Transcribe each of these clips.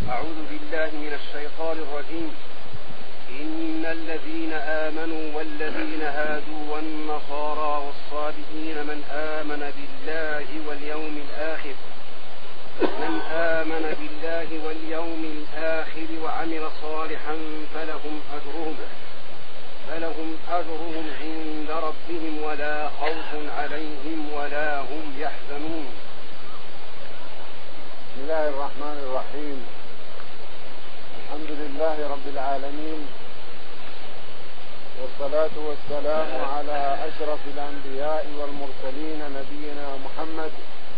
أعوذ بالله من الشيطان الرجيم. إن الذين آمنوا والذين هادوا والنصارى والصابئين من آمن بالله واليوم الآخر وعمل صالحا فلهم أجرهم عند ربهم ولا خوف عليهم ولا هم يحزنون. بسم الله الرحمن الرحيم. الحمد لله رب العالمين، والصلاة والسلام على أشرف الأنبياء والمرسلين نبينا محمد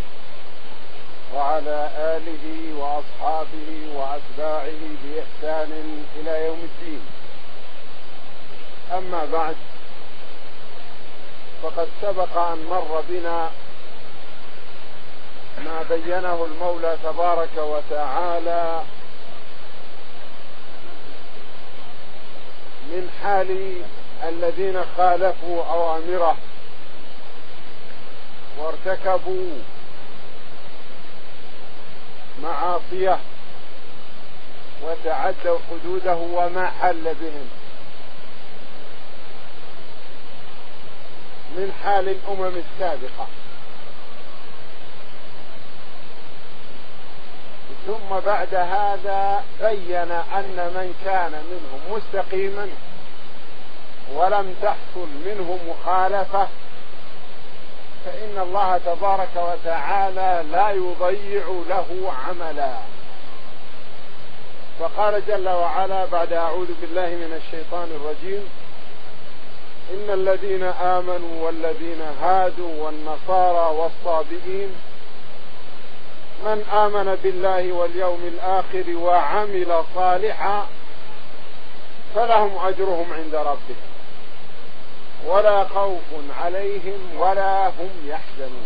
وعلى آله وأصحابه وأتباعه بإحسان إلى يوم الدين. أما بعد، فقد سبق أن مر بنا ما بينه المولى تبارك وتعالى من حال الذين خالفوا أوامره وارتكبوا معاصيه وتعدوا حدوده وما حل بهم من حال الأمم السابقة. ثم بعد هذا بين أن من كان منهم مستقيما ولم تحصل منه مخالفة فإن الله تبارك وتعالى لا يضيع له عملا. فقال جل وعلا بعد أعوذ بالله من الشيطان الرجيم: إن الذين آمنوا والذين هادوا والنصارى والصابئين من آمن بالله واليوم الآخر وعمل صالحا فلهم أجرهم عند ربهم ولا خوف عليهم ولا هم يحزنون.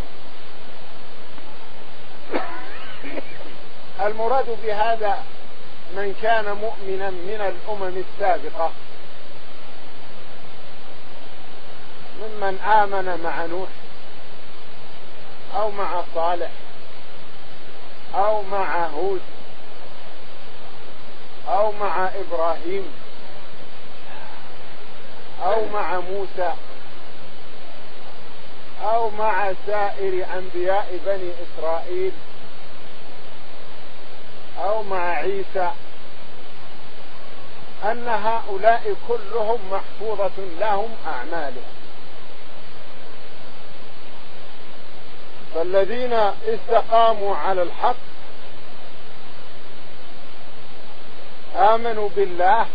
المراد بهذا من كان مؤمنا من الأمم السابقة ممن آمن مع نوح أو مع صالح أو مع هود أو مع إبراهيم أو مع موسى أو مع سائر أنبياء بني إسرائيل أو مع عيسى، أن هؤلاء كلهم محفوظة لهم أعمالهم. فالذين استقاموا على الحق آمنوا بالله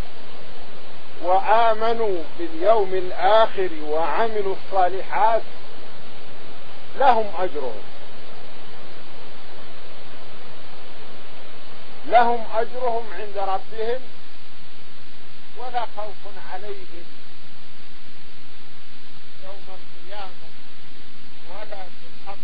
وآمنوا باليوم الآخر وعملوا الصالحات لهم أجرهم عند ربهم ولا خوف عليهم يوم القيامة ولا في الأرض